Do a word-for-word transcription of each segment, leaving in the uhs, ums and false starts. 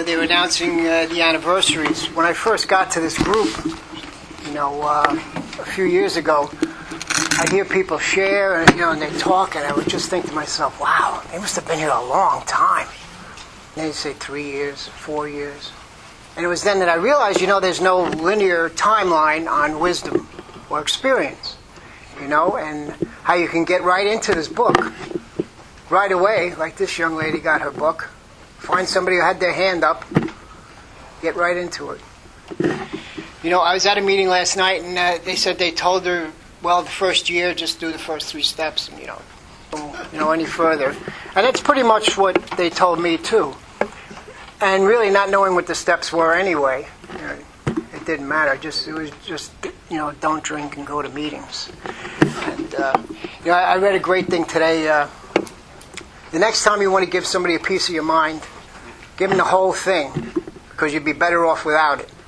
they were announcing uh, the anniversaries. When I first got to this group, you know, uh, a few years ago, I'd hear people share, and you know, and they talk, and I would just think to myself, "Wow, they must have been here a long time." And they'd say three years, four years, and it was then that I realized, you know, there's no linear timeline on wisdom or experience, you know, and how you can get right into this book right away, like this young lady got her book. Find somebody who had their hand up, get right into it. You know, I was at a meeting last night, and uh, they said they told her, well, the first year, just do the first three steps, and you know, you know, any further. And that's pretty much what they told me too. And really, not knowing what the steps were anyway, you know, it didn't matter. Just it was just, you know, don't drink and go to meetings. And uh, you know, I, I read a great thing today. Uh, the next time you want to give somebody a piece of your mind, give them the whole thing, because you'd be better off without it.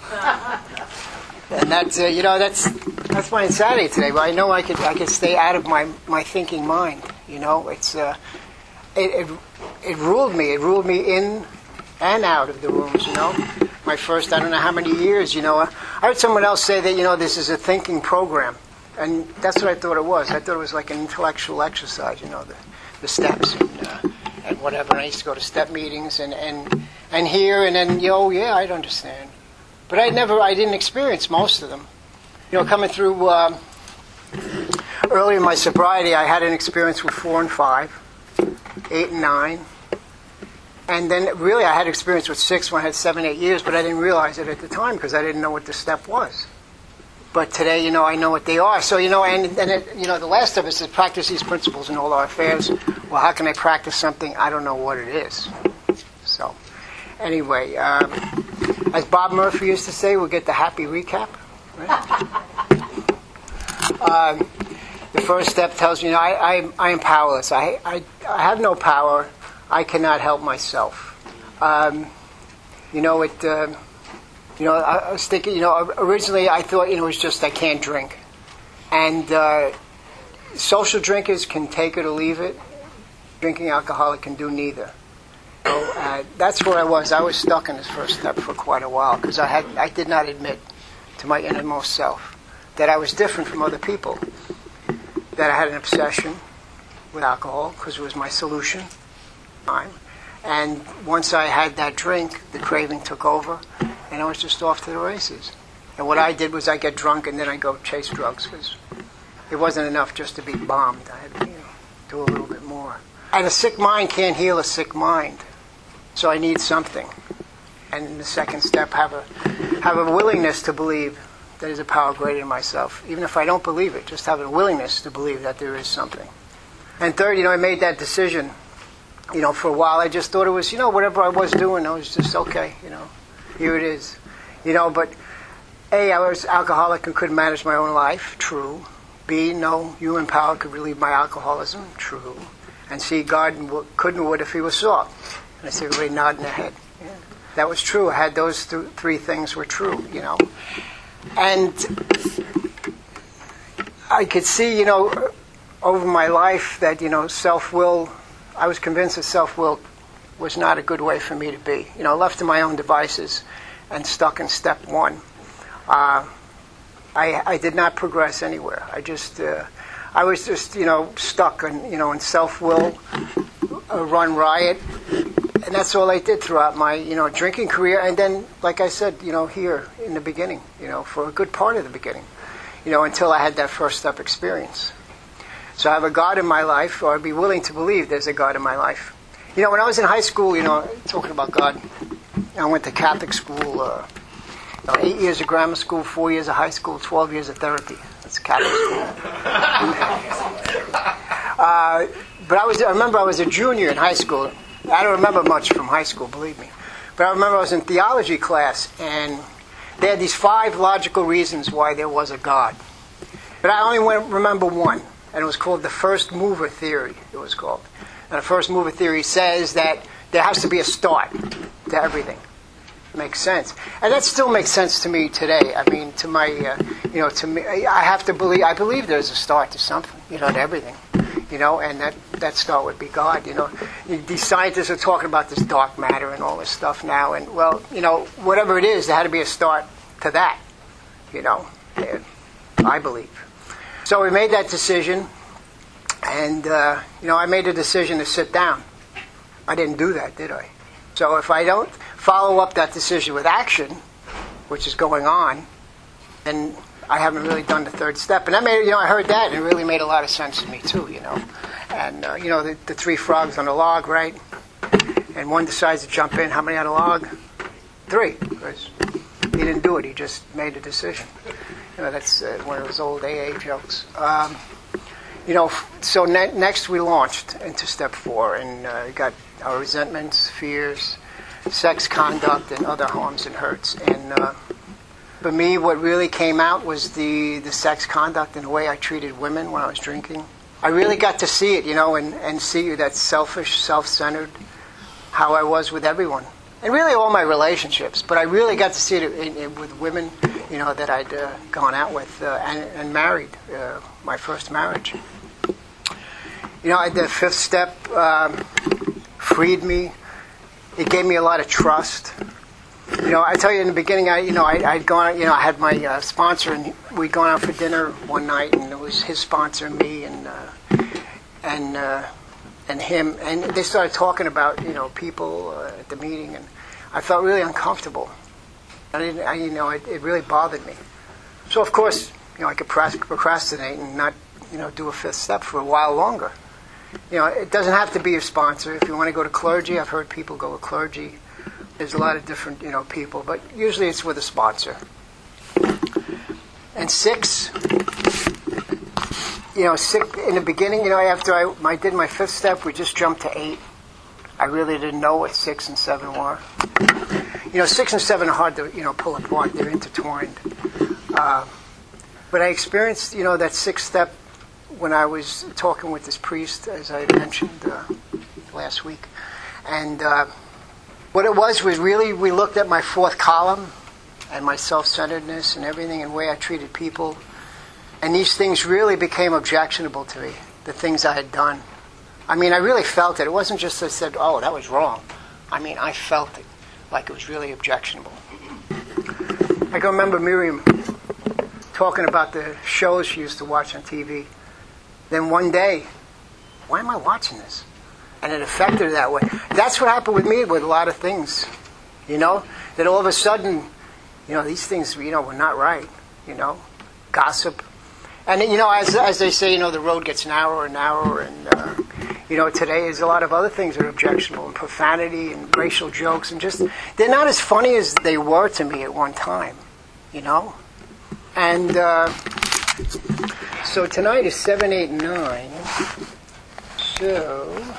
And that's, uh, you know, that's that's my insanity today. But I know I could I could stay out of my, my thinking mind. You know, it's uh, it, it it ruled me. It ruled me in and out of the rooms. You know, my first I don't know how many years. You know, I heard someone else say that, you know, this is a thinking program, and that's what I thought it was. I thought it was like an intellectual exercise. You know, the the steps and, uh, and whatever. And I used to go to step meetings and and and hear, and then, you know, yeah, I'd understand. But I never, I didn't experience most of them. You know, coming through um, early in my sobriety, I had an experience with four and five, eight and nine, and then really I had experience with six when I had seven, eight years, but I didn't realize it at the time because I didn't know what the step was. But today, you know, I know what they are. So, you know, and, and it, you know, the last step is to practice these principles in all our affairs. Well, how can I practice something? I don't know what it is. So, anyway, um, as Bob Murphy used to say, we'll get the happy recap. Right? um, the first step tells me, you know, I, I, I am powerless. I, I, I have no power. I cannot help myself. Um, you know, it. Uh, you know, I, I was thinking. You know, originally I thought, you know, it was just I can't drink, and uh, social drinkers can take it or leave it. Drinking alcoholic can do neither. So, uh, that's where I was. I was stuck in this first step for quite a while because I had I did not admit to my innermost self that I was different from other people, that I had an obsession with alcohol because it was my solution. And once I had that drink, the craving took over, and I was just off to the races. And what I did was I get drunk and then I go chase drugs because it wasn't enough just to be bombed. I had to, you know, do a little bit more. And a sick mind can't heal a sick mind. So I need something. And in the second step, have a have a willingness to believe that there's a power greater than myself. Even if I don't believe it, just have a willingness to believe that there is something. And third, you know, I made that decision. You know, for a while I just thought it was, you know, whatever I was doing, I was just okay, you know, here it is. You know, but A, I was alcoholic and couldn't manage my own life, true. B, no human power could relieve my alcoholism, true. And C, God couldn't would if he was sought. And I see everybody nodding their head. Yeah. That was true. I had those th- three things were true, you know. And I could see, you know, over my life that, you know, self-will, I was convinced that self-will was not a good way for me to be. You know, left to my own devices and stuck in step one. Uh, I, I did not progress anywhere. I just, uh, I was just, you know, stuck in, you know, in self-will, uh, run riot. And that's all I did throughout my, you know, drinking career. And then, like I said, you know, here in the beginning, you know, for a good part of the beginning, you know, until I had that first step experience. So I have a God in my life, or I'd be willing to believe there's a God in my life. You know, when I was in high school, you know, talking about God, I went to Catholic school, uh, you know, eight years of grammar school, four years of high school, twelve years of therapy. That's Catholic school. uh, but I was, I remember I was a junior in high school. I don't remember much from high school, believe me. But I remember I was in theology class, and they had these five logical reasons why there was a God. But I only remember one. And it was called the first mover theory, it was called. And the first mover theory says that there has to be a start to everything. Makes sense. And that still makes sense to me today. I mean, to my, uh, you know, to me, I have to believe, I believe there's a start to something, you know, to everything. you know, and that, that start would be God, you know. These scientists are talking about this dark matter and all this stuff now, and, well, you know, whatever it is, there had to be a start to that, you know, I believe. So we made that decision, and, uh, you know, I made a decision to sit down. I didn't do that, did I? So if I don't follow up that decision with action, which is going on, then I haven't really done the third step. And that made, you know, I heard that, and it really made a lot of sense to me, too, you know. And, uh, you know, the, the three frogs on the log, right? And one decides to jump in. How many on the log? Three. Because he didn't do it. He just made a decision. You know, that's uh, one of those old A A jokes. Um, you know, so ne- next we launched into step four, and uh, got our resentments, fears, sex conduct, and other harms and hurts. And uh, for me, what really came out was the, the sex conduct and the way I treated women when I was drinking. I really got to see it, you know, and, and see that selfish, self-centered, how I was with everyone. And really all my relationships. But I really got to see it in, in, with women, you know, that I'd uh, gone out with uh, and, and married, uh, my first marriage. You know, the fifth step um, freed me. It gave me a lot of trust. You know, I tell you in the beginning, I, you know, I, I'd gone, you know, I had my uh, sponsor, and we'd gone out for dinner one night, and it was his sponsor, me, and uh, and uh, and him, and they started talking about, you know, people uh, at the meeting, and I felt really uncomfortable. I didn't, I, you know, it, it really bothered me. So of course, you know, I could procrastinate and not, you know, do a fifth step for a while longer. You know, it doesn't have to be your sponsor. If you want to go to clergy, I've heard people go to clergy. There's a lot of different, you know, people, but usually it's with a sponsor. And six, you know, six, in the beginning, you know, after I, I did my fifth step, we just jumped to eight. I really didn't know what six and seven were. You know, six and seven are hard to, you know, pull apart. They're intertwined. Uh, but I experienced, you know, that sixth step when I was talking with this priest, as I mentioned uh, last week. And uh, what it was was really, we looked at my fourth column and my self-centeredness and everything and the way I treated people. And these things really became objectionable to me, the things I had done. I mean, I really felt it. It wasn't just that I said, oh, that was wrong. I mean, I felt it, like it was really objectionable. I can remember Miriam talking about the shows she used to watch on T V. Then one day, why am I watching this? And it affected her that way. That's what happened with me with a lot of things, you know? That all of a sudden, you know, these things, you know, were not right, you know? Gossip. And, you know, as as they say, you know, the road gets narrower and narrower. And, uh, you know, today there's a lot of other things that are objectionable, and profanity and racial jokes. And just, they're not as funny as they were to me at one time, you know? And uh, so tonight is seven, eight, nine. So...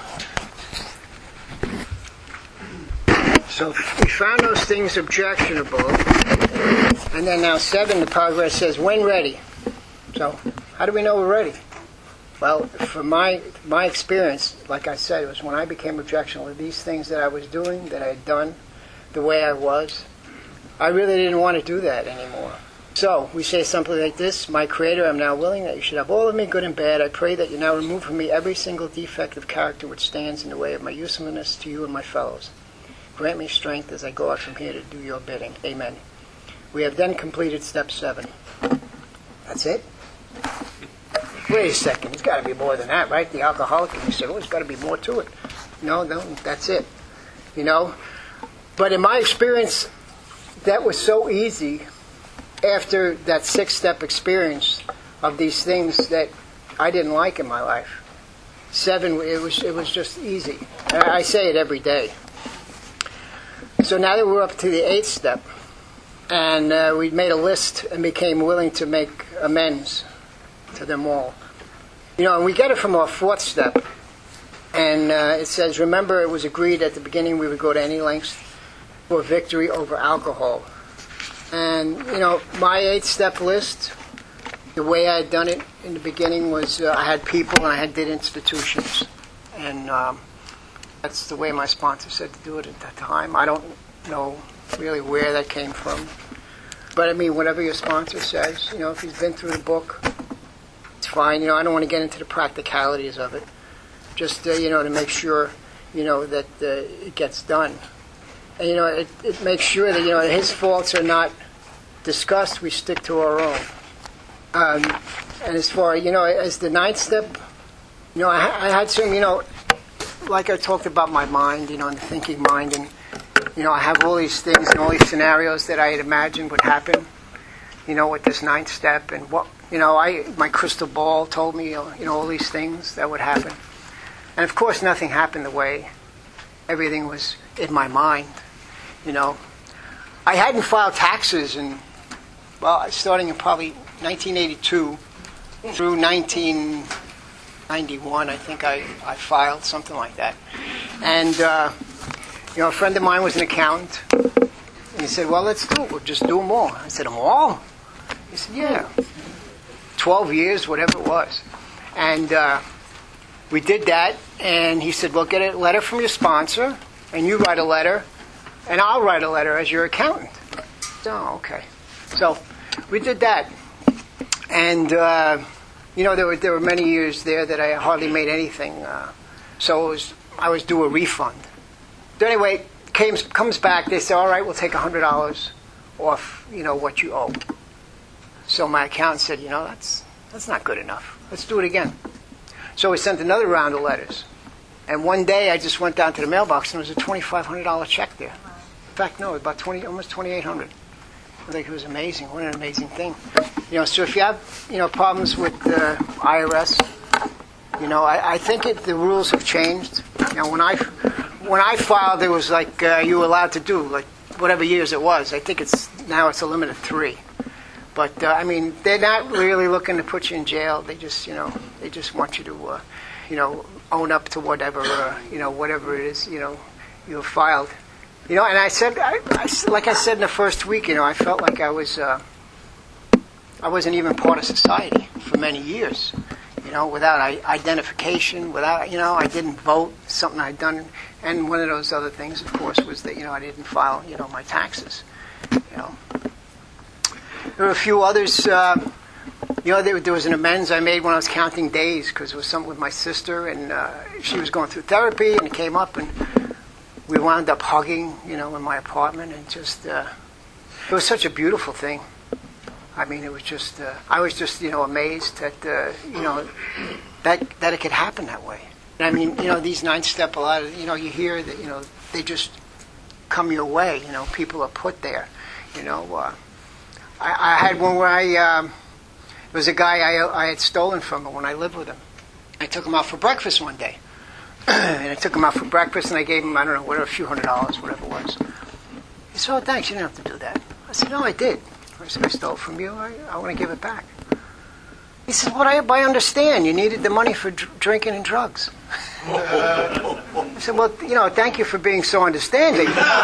So we found those things objectionable, and then now seven, the progress says, when ready. So how do we know we're ready? Well, from my my experience, like I said, it was when I became objectionable to these things that I was doing, that I had done, the way I was. I really didn't want to do that anymore. So we say something like this: my Creator, I'm now willing that you should have all of me, good and bad. I pray that you now remove from me every single defect of character which stands in the way of my usefulness to you and my fellows. Grant me strength as I go out from here to do your bidding. Amen. We have then completed step seven. That's it? Wait a second. It's got to be more than that, right? The alcoholic, and you said, oh, there's got to be more to it. No, no, that's it. You know? But in my experience, that was so easy after that six-step experience of these things that I didn't like in my life. Seven, it was, it was just easy. I say it every day. So now that we're up to the eighth step, and uh, we made a list and became willing to make amends to them all. You know, and we get it from our fourth step, and uh, it says, remember it was agreed at the beginning we would go to any lengths for victory over alcohol. And, you know, my eighth step list, the way I had done it in the beginning was uh, I had people and I had did institutions. And um, that's the way my sponsor said to do it at that time. I don't know really where that came from. But I mean, whatever your sponsor says, you know, if he's been through the book, it's fine. You know, I don't want to get into the practicalities of it. Just, uh, you know, to make sure, you know, that uh, it gets done. And, you know, it, it makes sure that, you know, his faults are not discussed. We stick to our own. Um, and as far, you know, as the ninth step, you know, I, I had some, you know, like I talked about my mind, you know, and the thinking mind, and, you know, I have all these things and all these scenarios that I had imagined would happen, you know, with this ninth step, and what, you know, I, my crystal ball told me, you know, all these things that would happen. And of course, nothing happened the way everything was in my mind, you know. I hadn't filed taxes in, well, starting in probably nineteen eighty-two through nineteen ninety-one, I think I, I filed, something like that. And, uh, you know, a friend of mine was an accountant, and he said, well, let's do it. We'll just do them all. I said, them all? He said, yeah. twelve years, whatever it was. And uh, we did that, and he said, well, get a letter from your sponsor, and you write a letter, and I'll write a letter as your accountant. Oh, okay. So we did that. And, uh, you know, there were there were many years there that I hardly made anything. Uh, so it was, I was due a refund. So anyway, came, comes back. They say, all right, we'll take one hundred dollars off, you know, what you owe. So my accountant said, you know, that's that's not good enough. Let's do it again. So we sent another round of letters. And one day I just went down to the mailbox and there was a twenty-five hundred dollars check there. In fact, no, about twenty, almost twenty-eight hundred dollars. I think it was amazing. What an amazing thing. You know, so if you have, you know, problems with the I R S, you know, I, I think it, the rules have changed. You know, when I, when I filed, it was like uh, you were allowed to do, like, whatever years it was. I think it's, now it's a limit of three. But, uh, I mean, they're not really looking to put you in jail. They just, you know, they just want you to, uh, you know, own up to whatever, uh, you know, whatever it is, you know, you have filed. You know, and I said, I, I, like I said in the first week, you know, I felt like I was, uh, I wasn't even part of society for many years. You know, without I, identification, without, you know, I didn't vote, something I'd done. And one of those other things, of course, was that, you know, I didn't file, you know, my taxes. You know, there were a few others. Uh, you know, there, there was an amends I made when I was counting days because it was something with my sister, and uh, she was going through therapy, and it came up, and we wound up hugging, you know, in my apartment, and just, uh, it was such a beautiful thing. I mean, it was just, uh, I was just, you know, amazed that, uh, you know, that that it could happen that way. And I mean, you know, these ninth step, a lot of, you know, you hear that, you know, they just come your way, you know, people are put there, you know. Uh, I, I had one where I, um, there was a guy I, I had stolen from when I lived with him. I took him out for breakfast one day. And I took him out for breakfast, and I gave him, I don't know, whatever, a few hundred dollars, whatever it was. He said, oh, thanks, you didn't have to do that. I said, no, I did. I said, I stole it from you. I, I want to give it back. He said, well, I, I understand. You needed the money for dr- drinking and drugs. I said, well, you know, thank you for being so understanding.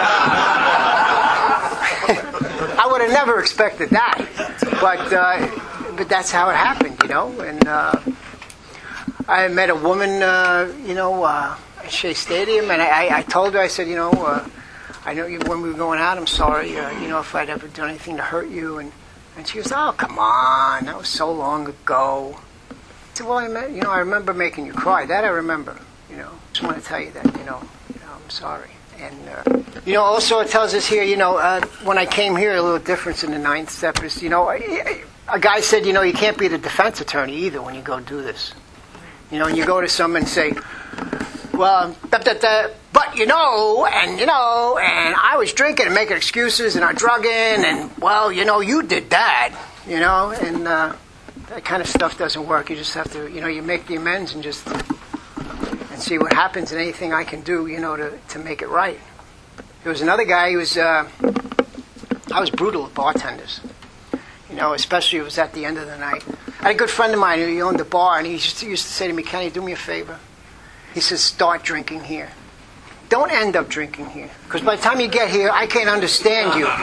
I would have never expected that. But, uh, but that's how it happened, you know. And uh, I met a woman, uh, you know, uh, at Shea Stadium, and I, I told her, I said, you know, uh, I know you, when we were going out, I'm sorry, uh, you know, if I'd ever done anything to hurt you. And, and she was, oh, come on, that was so long ago. I said, well, I met, you know, I remember making you cry. That I remember, you know. Just want to tell you that, you know, you know I'm sorry. And, uh, you know, also it tells us here, you know, uh, when I came here, a little difference in the ninth step is, you know, a, a guy said, you know, you can't be the defense attorney either when you go do this. You know, and you go to someone and say, well, da, da, da, but you know, and you know, and I was drinking and making excuses and I drugging, and well, you know, you did that, you know, and uh, that kind of stuff doesn't work. You just have to, you know, you make the amends and just and see what happens, and anything I can do, you know, to, to make it right. There was another guy who was, uh, I was brutal with bartenders, you know, especially it was at the end of the night. I had a good friend of mine who owned a bar, and he used to, used to say to me, Kenny, do me a favor. He says, start drinking here. Don't end up drinking here. Because by the time you get here, I can't understand you.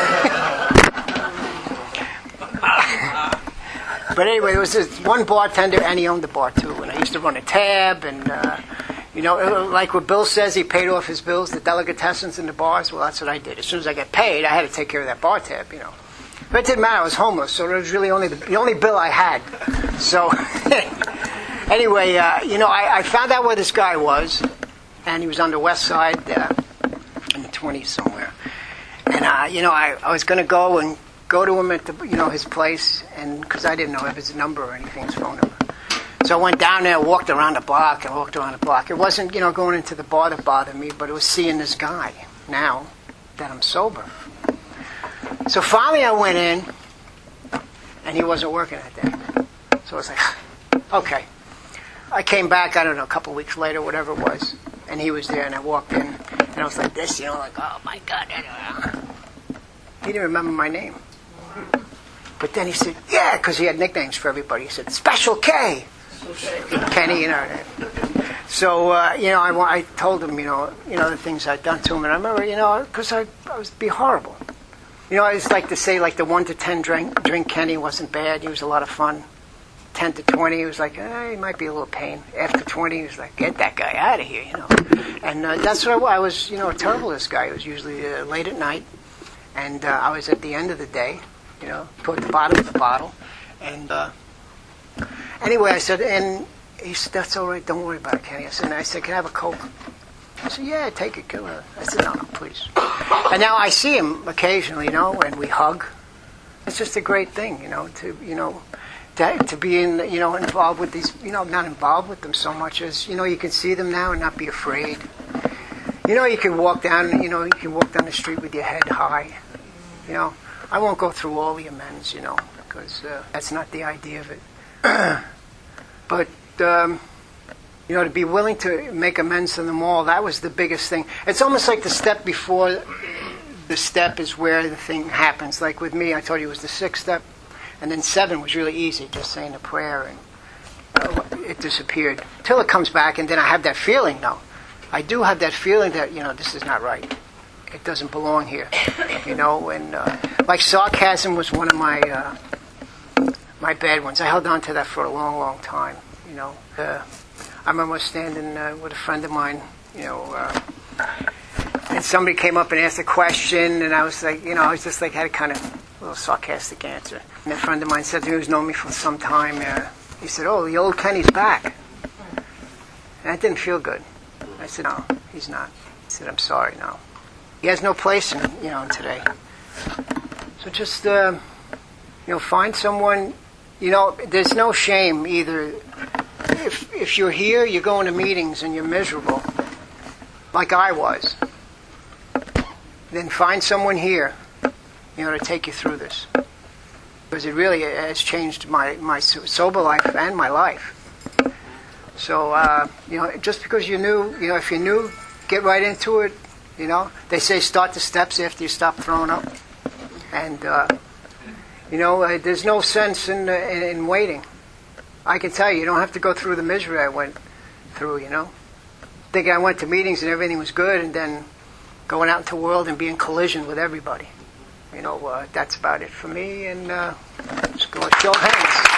But anyway, there was this one bartender, and he owned the bar too. And I used to run a tab, and, uh, you know, like what Bill says, he paid off his bills, the delicatessens in the bars. Well, that's what I did. As soon as I got paid, I had to take care of that bar tab, you know. But it didn't matter. I was homeless, so it was really only the, the only bill I had. So anyway, uh, you know, I, I found out where this guy was, and he was on the west side, uh, in the twenties somewhere. And uh, you know, I, I was going to go and go to him at the, you know, his place, and because I didn't know if his number or anything, his phone number. So I went down there, walked around the block, and walked around the block. It wasn't, you know, going into the bar that bothered me, but it was seeing this guy now that I'm sober. So finally I went in, and he wasn't working that day. So I was like, okay. I came back, I don't know, a couple of weeks later, whatever it was, and he was there, and I walked in, and I was like this, you know, like, oh my God. He didn't remember my name. But then he said, yeah, because he had nicknames for everybody. He said, Special K. Kenny, you know. So, uh, you know, I, I told him, you know, you know, the things I'd done to him. And I remember, you know, because I, I was be horrible. You know, I just like to say, like, the one to ten drink, drink Kenny wasn't bad. He was a lot of fun. ten to twenty, he was like, eh, he might be a little pain. After twenty, he was like, get that guy out of here, you know. And uh, that's what I, I was, you know, terrible this guy. It was usually uh, late at night. And uh, I was at the end of the day, you know, toward the bottom of the bottle. And uh, anyway, I said, and he said, that's all right, don't worry about it, Kenny. I said, and I said, can I have a Coke? I said, yeah, take it, go ahead. I said, no, no, please. And now I see him occasionally, you know, and we hug. It's just a great thing, you know, to, you know, to, to be in, you know, involved with these, you know, not involved with them so much as, you know, you can see them now and not be afraid. You know, you can walk down, you know, you can walk down the street with your head high. You know, I won't go through all the amends, you know, because uh, that's not the idea of it. But, um, you know, to be willing to make amends to them all, that was the biggest thing. It's almost like the step before the step is where the thing happens. Like with me, I told you it was the sixth step, and then seven was really easy, just saying a prayer, and uh, it disappeared. Till it comes back, and then I have that feeling, though. I do have that feeling that, you know, this is not right. It doesn't belong here, you know. And uh, like sarcasm was one of my uh, my bad ones. I held on to that for a long, long time, you know. Uh, I remember standing uh, with a friend of mine, you know, uh, and somebody came up and asked a question, and I was like, you know, I was just like, had a kind of a little sarcastic answer. And a friend of mine said to me, who's known me for some time, uh, he said, oh, the old Kenny's back. And that didn't feel good. I said, no, he's not. He said, I'm sorry, no. He has no place in, you know, in today. So just, uh, you know, find someone, you know, there's no shame either. If if you're here, you're going to meetings and you're miserable, like I was, then find someone here, you know, to take you through this. Because it really has changed my, my sober life and my life. So, uh, you know, just because you're new, you know, if you're new, get right into it. You know, they say start the steps after you stop throwing up. And, uh, you know, uh, there's no sense in, uh, in in waiting. I can tell you, you don't have to go through the misery I went through, you know. Thinking I went to meetings and everything was good, and then going out into the world and being in collision with everybody. You know, uh, that's about it for me. And uh, just go show hands.